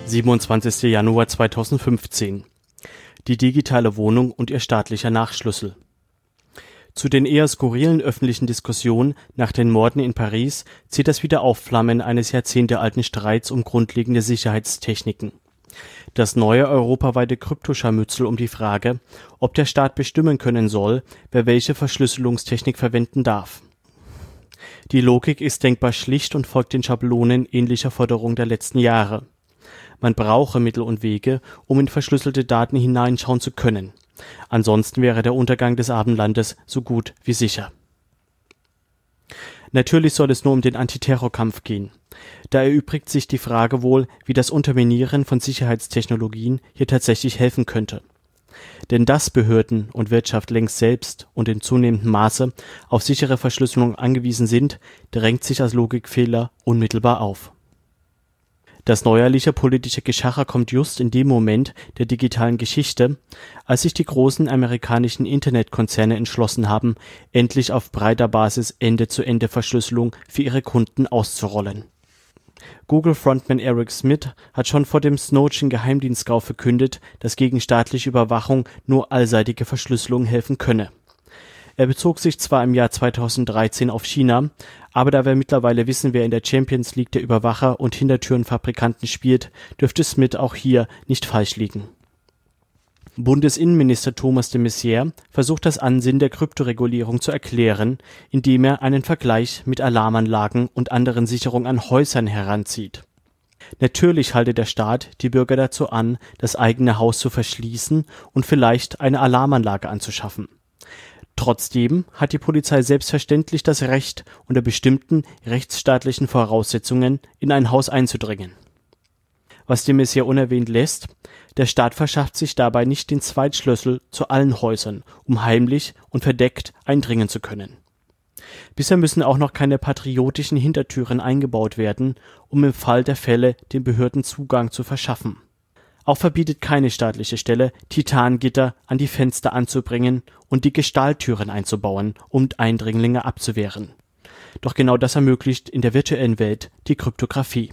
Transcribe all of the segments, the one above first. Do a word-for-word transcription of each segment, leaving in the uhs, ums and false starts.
siebenundzwanzigster Januar zweitausendfünfzehn. Die digitale Wohnung und ihr staatlicher Nachschlüssel. Zu den eher skurrilen öffentlichen Diskussionen nach den Morden in Paris zählt das Wiederaufflammen eines jahrzehntealten Streits um grundlegende Sicherheitstechniken. Das neue europaweite Kryptoscharmützel um die Frage, ob der Staat bestimmen können soll, wer welche Verschlüsselungstechnik verwenden darf. Die Logik ist denkbar schlicht und folgt den Schablonen ähnlicher Forderungen der letzten Jahre. Man brauche Mittel und Wege, um in verschlüsselte Daten hineinschauen zu können. Ansonsten wäre der Untergang des Abendlandes so gut wie sicher. Natürlich soll es nur um den Antiterrorkampf gehen. Da erübrigt sich die Frage wohl, wie das Unterminieren von Sicherheitstechnologien hier tatsächlich helfen könnte. Denn dass Behörden und Wirtschaft längst selbst und in zunehmendem Maße auf sichere Verschlüsselung angewiesen sind, drängt sich als Logikfehler unmittelbar auf. Das neuerliche politische Geschacher kommt just in dem Moment der digitalen Geschichte, als sich die großen amerikanischen Internetkonzerne entschlossen haben, endlich auf breiter Basis Ende-zu-Ende-Verschlüsselung für ihre Kunden auszurollen. Google-Frontman Eric Schmidt hat schon vor dem Snowden Geheimdienstgau verkündet, dass gegen staatliche Überwachung nur allseitige Verschlüsselung helfen könne. Er bezog sich zwar im Jahr zweitausenddreizehn auf China, aber da wir mittlerweile wissen, wer in der Champions League der Überwacher und Hintertürenfabrikanten spielt, dürfte Schmidt auch hier nicht falsch liegen. Bundesinnenminister Thomas de Maizière versucht das Ansinnen der Kryptoregulierung zu erklären, indem er einen Vergleich mit Alarmanlagen und anderen Sicherungen an Häusern heranzieht. Natürlich halte der Staat die Bürger dazu an, das eigene Haus zu verschließen und vielleicht eine Alarmanlage anzuschaffen. Trotzdem hat die Polizei selbstverständlich das Recht, unter bestimmten rechtsstaatlichen Voraussetzungen in ein Haus einzudringen. Was de Maizière unerwähnt lässt, der Staat verschafft sich dabei nicht den Zweitschlüssel zu allen Häusern, um heimlich und verdeckt eindringen zu können. Bisher müssen auch noch keine patriotischen Hintertüren eingebaut werden, um im Fall der Fälle den Behörden Zugang zu verschaffen. Auch verbietet keine staatliche Stelle, Titangitter an die Fenster anzubringen und dicke Stahltüren einzubauen, um Eindringlinge abzuwehren. Doch genau das ermöglicht in der virtuellen Welt die Kryptographie.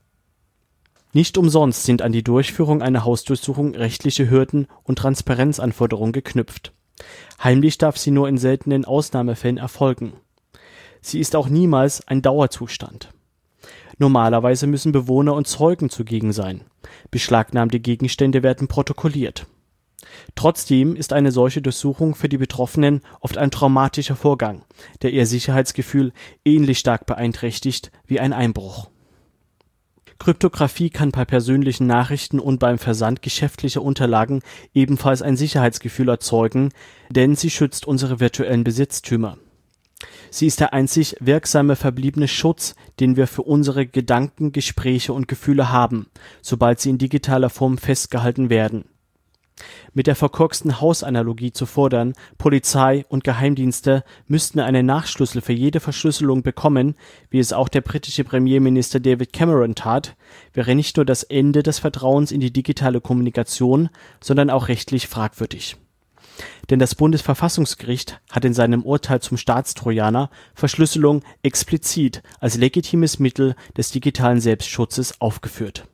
Nicht umsonst sind an die Durchführung einer Hausdurchsuchung rechtliche Hürden und Transparenzanforderungen geknüpft. Heimlich darf sie nur in seltenen Ausnahmefällen erfolgen. Sie ist auch niemals ein Dauerzustand. Normalerweise müssen Bewohner und Zeugen zugegen sein. Beschlagnahmte Gegenstände werden protokolliert. Trotzdem ist eine solche Durchsuchung für die Betroffenen oft ein traumatischer Vorgang, der ihr Sicherheitsgefühl ähnlich stark beeinträchtigt wie ein Einbruch. Kryptographie kann bei persönlichen Nachrichten und beim Versand geschäftlicher Unterlagen ebenfalls ein Sicherheitsgefühl erzeugen, denn sie schützt unsere virtuellen Besitztümer. Sie ist der einzig wirksame verbliebene Schutz, den wir für unsere Gedanken, Gespräche und Gefühle haben, sobald sie in digitaler Form festgehalten werden. Mit der verkorksten Hausanalogie zu fordern, Polizei und Geheimdienste müssten einen Nachschlüssel für jede Verschlüsselung bekommen, wie es auch der britische Premierminister David Cameron tat, wäre nicht nur das Ende des Vertrauens in die digitale Kommunikation, sondern auch rechtlich fragwürdig. Denn das Bundesverfassungsgericht hat in seinem Urteil zum Staatstrojaner Verschlüsselung explizit als legitimes Mittel des digitalen Selbstschutzes aufgeführt.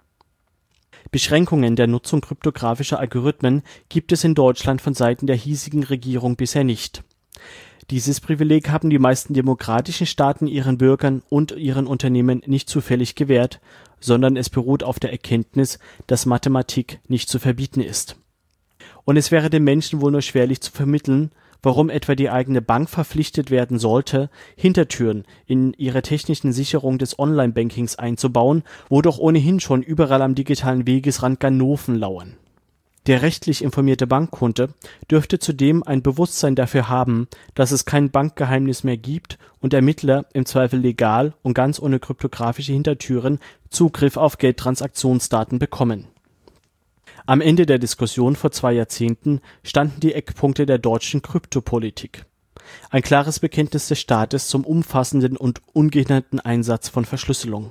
Beschränkungen der Nutzung kryptografischer Algorithmen gibt es in Deutschland von Seiten der hiesigen Regierung bisher nicht. Dieses Privileg haben die meisten demokratischen Staaten ihren Bürgern und ihren Unternehmen nicht zufällig gewährt, sondern es beruht auf der Erkenntnis, dass Mathematik nicht zu verbieten ist. Und es wäre den Menschen wohl nur schwerlich zu vermitteln, warum etwa die eigene Bank verpflichtet werden sollte, Hintertüren in ihre technischen Sicherung des Online-Bankings einzubauen, wo doch ohnehin schon überall am digitalen Wegesrand Ganoven lauern. Der rechtlich informierte Bankkunde dürfte zudem ein Bewusstsein dafür haben, dass es kein Bankgeheimnis mehr gibt und Ermittler im Zweifel legal und ganz ohne kryptografische Hintertüren Zugriff auf Geldtransaktionsdaten bekommen. Am Ende der Diskussion vor zwei Jahrzehnten standen die Eckpunkte der deutschen Kryptopolitik. Ein klares Bekenntnis des Staates zum umfassenden und ungehinderten Einsatz von Verschlüsselung.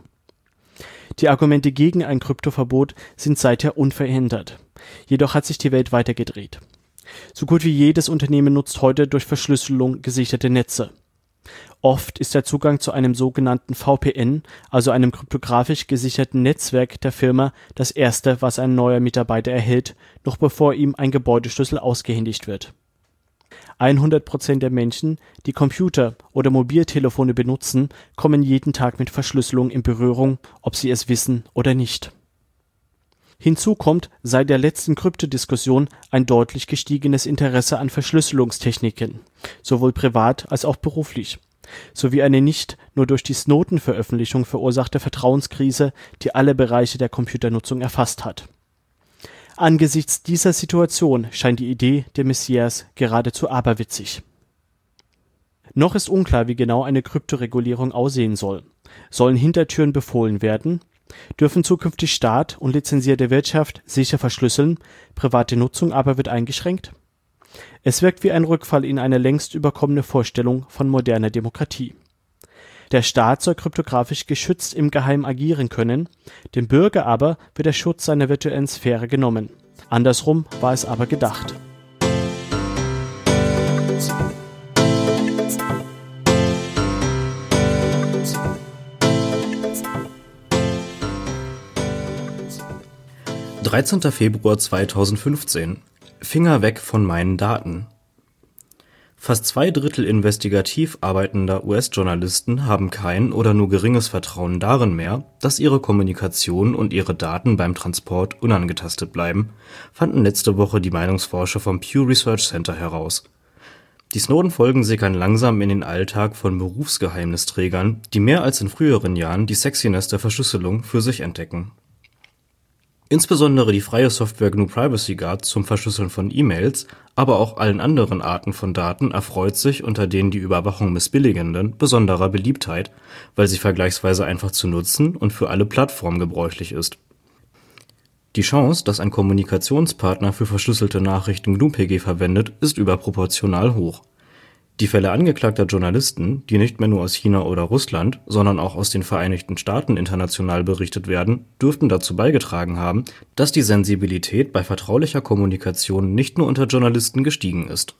Die Argumente gegen ein Kryptoverbot sind seither unverändert. Jedoch hat sich die Welt weitergedreht. So gut wie jedes Unternehmen nutzt heute durch Verschlüsselung gesicherte Netze. Oft ist der Zugang zu einem sogenannten V P N, also einem kryptografisch gesicherten Netzwerk der Firma, das erste, was ein neuer Mitarbeiter erhält, noch bevor ihm ein Gebäudeschlüssel ausgehändigt wird. hundert Prozent der Menschen, die Computer oder Mobiltelefone benutzen, kommen jeden Tag mit Verschlüsselung in Berührung, ob sie es wissen oder nicht. Hinzu kommt seit der letzten Kryptodiskussion ein deutlich gestiegenes Interesse an Verschlüsselungstechniken, sowohl privat als auch beruflich, sowie eine nicht nur durch die Snowden-Veröffentlichung verursachte Vertrauenskrise, die alle Bereiche der Computernutzung erfasst hat. Angesichts dieser Situation scheint die Idee der Messias geradezu aberwitzig. Noch ist unklar, wie genau eine Kryptoregulierung aussehen soll. Sollen Hintertüren befohlen werden? Dürfen zukünftig Staat und lizenzierte Wirtschaft sicher verschlüsseln, private Nutzung aber wird eingeschränkt? Es wirkt wie ein Rückfall in eine längst überkommene Vorstellung von moderner Demokratie. Der Staat soll kryptografisch geschützt im Geheimen agieren können, dem Bürger aber wird der Schutz seiner virtuellen Sphäre genommen. Andersrum war es aber gedacht. dreizehnter Februar zweitausendfünfzehn. Finger weg von meinen Daten. Fast zwei Drittel investigativ arbeitender U S-Journalisten haben kein oder nur geringes Vertrauen darin mehr, dass ihre Kommunikation und ihre Daten beim Transport unangetastet bleiben, fanden letzte Woche die Meinungsforscher vom Pew Research Center heraus. Die Snowden-Folgen sickern langsam in den Alltag von Berufsgeheimnisträgern, die mehr als in früheren Jahren die Sexiness der Verschlüsselung für sich entdecken. Insbesondere die freie Software G N U Privacy Guard zum Verschlüsseln von E-Mails, aber auch allen anderen Arten von Daten erfreut sich unter den die Überwachung missbilligenden besonderer Beliebtheit, weil sie vergleichsweise einfach zu nutzen und für alle Plattformen gebräuchlich ist. Die Chance, dass ein Kommunikationspartner für verschlüsselte Nachrichten G N U P G verwendet, ist überproportional hoch. Die Fälle angeklagter Journalisten, die nicht mehr nur aus China oder Russland, sondern auch aus den Vereinigten Staaten international berichtet werden, dürften dazu beigetragen haben, dass die Sensibilität bei vertraulicher Kommunikation nicht nur unter Journalisten gestiegen ist.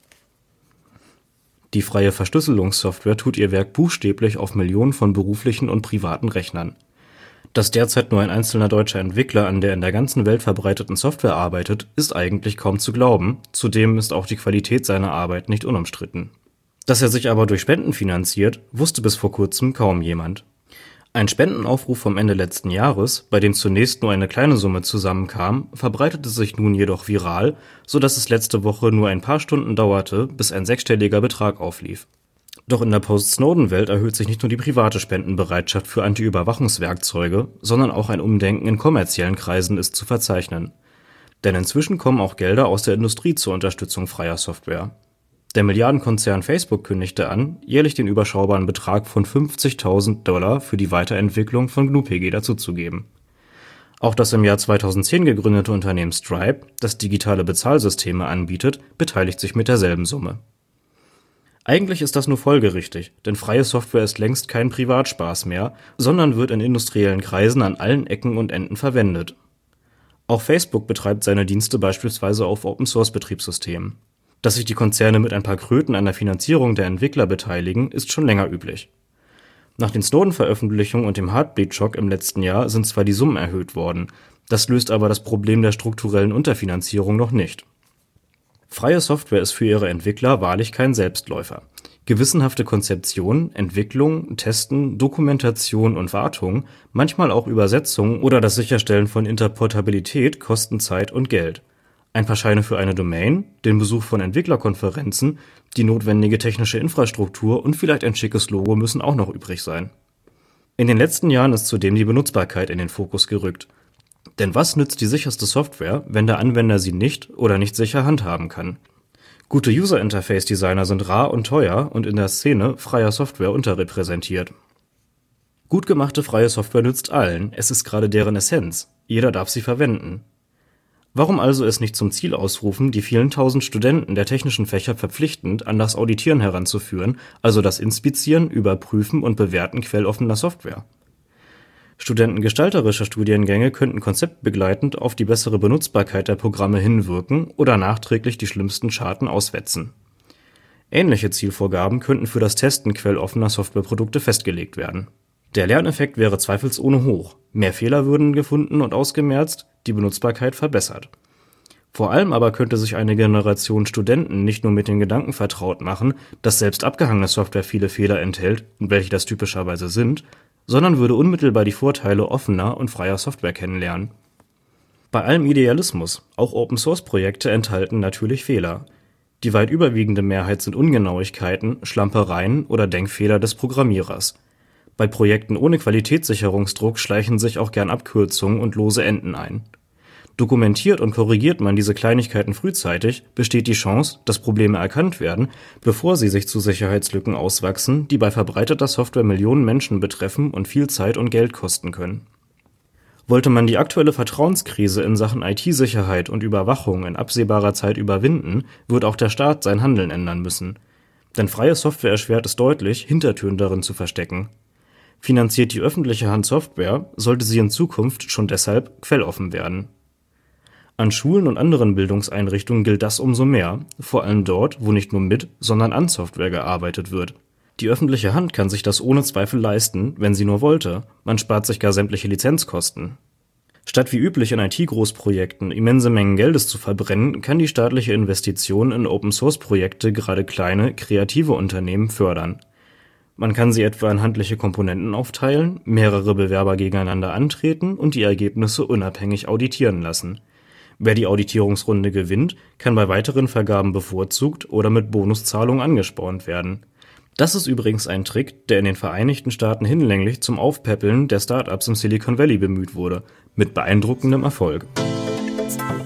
Die freie Verschlüsselungssoftware tut ihr Werk buchstäblich auf Millionen von beruflichen und privaten Rechnern. Dass derzeit nur ein einzelner deutscher Entwickler an der in der ganzen Welt verbreiteten Software arbeitet, ist eigentlich kaum zu glauben, zudem ist auch die Qualität seiner Arbeit nicht unumstritten. Dass er sich aber durch Spenden finanziert, wusste bis vor kurzem kaum jemand. Ein Spendenaufruf vom Ende letzten Jahres, bei dem zunächst nur eine kleine Summe zusammenkam, verbreitete sich nun jedoch viral, so dass es letzte Woche nur ein paar Stunden dauerte, bis ein sechsstelliger Betrag auflief. Doch in der Post-Snowden-Welt erhöht sich nicht nur die private Spendenbereitschaft für Anti-Überwachungswerkzeuge, sondern auch ein Umdenken in kommerziellen Kreisen ist zu verzeichnen. Denn inzwischen kommen auch Gelder aus der Industrie zur Unterstützung freier Software. Der Milliardenkonzern Facebook kündigte an, jährlich den überschaubaren Betrag von fünfzigtausend Dollar für die Weiterentwicklung von G N U P G dazuzugeben. Auch das im Jahr zweitausendzehn gegründete Unternehmen Stripe, das digitale Bezahlsysteme anbietet, beteiligt sich mit derselben Summe. Eigentlich ist das nur folgerichtig, denn freie Software ist längst kein Privatspaß mehr, sondern wird in industriellen Kreisen an allen Ecken und Enden verwendet. Auch Facebook betreibt seine Dienste beispielsweise auf Open-Source-Betriebssystemen. Dass sich die Konzerne mit ein paar Kröten an der Finanzierung der Entwickler beteiligen, ist schon länger üblich. Nach den Snowden-Veröffentlichungen und dem Heartbleed-Schock im letzten Jahr sind zwar die Summen erhöht worden, das löst aber das Problem der strukturellen Unterfinanzierung noch nicht. Freie Software ist für ihre Entwickler wahrlich kein Selbstläufer. Gewissenhafte Konzeption, Entwicklung, Testen, Dokumentation und Wartung, manchmal auch Übersetzung oder das Sicherstellen von Interportabilität kosten Zeit und Geld. Ein paar Scheine für eine Domain, den Besuch von Entwicklerkonferenzen, die notwendige technische Infrastruktur und vielleicht ein schickes Logo müssen auch noch übrig sein. In den letzten Jahren ist zudem die Benutzbarkeit in den Fokus gerückt. Denn was nützt die sicherste Software, wenn der Anwender sie nicht oder nicht sicher handhaben kann? Gute User-Interface-Designer sind rar und teuer und in der Szene freier Software unterrepräsentiert. Gut gemachte freie Software nützt allen, es ist gerade deren Essenz. Jeder darf sie verwenden. Warum also es nicht zum Ziel ausrufen, die vielen tausend Studenten der technischen Fächer verpflichtend an das Auditieren heranzuführen, also das Inspizieren, Überprüfen und Bewerten quelloffener Software? Studenten gestalterischer Studiengänge könnten konzeptbegleitend auf die bessere Benutzbarkeit der Programme hinwirken oder nachträglich die schlimmsten Scharten auswetzen. Ähnliche Zielvorgaben könnten für das Testen quelloffener Softwareprodukte festgelegt werden. Der Lerneffekt wäre zweifelsohne hoch, mehr Fehler würden gefunden und ausgemerzt, die Benutzbarkeit verbessert. Vor allem aber könnte sich eine Generation Studenten nicht nur mit dem Gedanken vertraut machen, dass selbst abgehangene Software viele Fehler enthält, und welche das typischerweise sind, sondern würde unmittelbar die Vorteile offener und freier Software kennenlernen. Bei allem Idealismus, auch Open-Source-Projekte enthalten natürlich Fehler. Die weit überwiegende Mehrheit sind Ungenauigkeiten, Schlampereien oder Denkfehler des Programmierers. Bei Projekten ohne Qualitätssicherungsdruck schleichen sich auch gern Abkürzungen und lose Enden ein. Dokumentiert und korrigiert man diese Kleinigkeiten frühzeitig, besteht die Chance, dass Probleme erkannt werden, bevor sie sich zu Sicherheitslücken auswachsen, die bei verbreiteter Software Millionen Menschen betreffen und viel Zeit und Geld kosten können. Wollte man die aktuelle Vertrauenskrise in Sachen I T-Sicherheit und Überwachung in absehbarer Zeit überwinden, wird auch der Staat sein Handeln ändern müssen. Denn freie Software erschwert es deutlich, Hintertüren darin zu verstecken. Finanziert die öffentliche Hand Software, sollte sie in Zukunft schon deshalb quelloffen werden. An Schulen und anderen Bildungseinrichtungen gilt das umso mehr, vor allem dort, wo nicht nur mit, sondern an Software gearbeitet wird. Die öffentliche Hand kann sich das ohne Zweifel leisten, wenn sie nur wollte, man spart sich gar sämtliche Lizenzkosten. Statt wie üblich in I T-Großprojekten immense Mengen Geldes zu verbrennen, kann die staatliche Investition in Open-Source-Projekte gerade kleine, kreative Unternehmen fördern. Man kann sie etwa in handliche Komponenten aufteilen, mehrere Bewerber gegeneinander antreten und die Ergebnisse unabhängig auditieren lassen. Wer die Auditierungsrunde gewinnt, kann bei weiteren Vergaben bevorzugt oder mit Bonuszahlungen angespornt werden. Das ist übrigens ein Trick, der in den Vereinigten Staaten hinlänglich zum Aufpäppeln der Startups im Silicon Valley bemüht wurde, mit beeindruckendem Erfolg.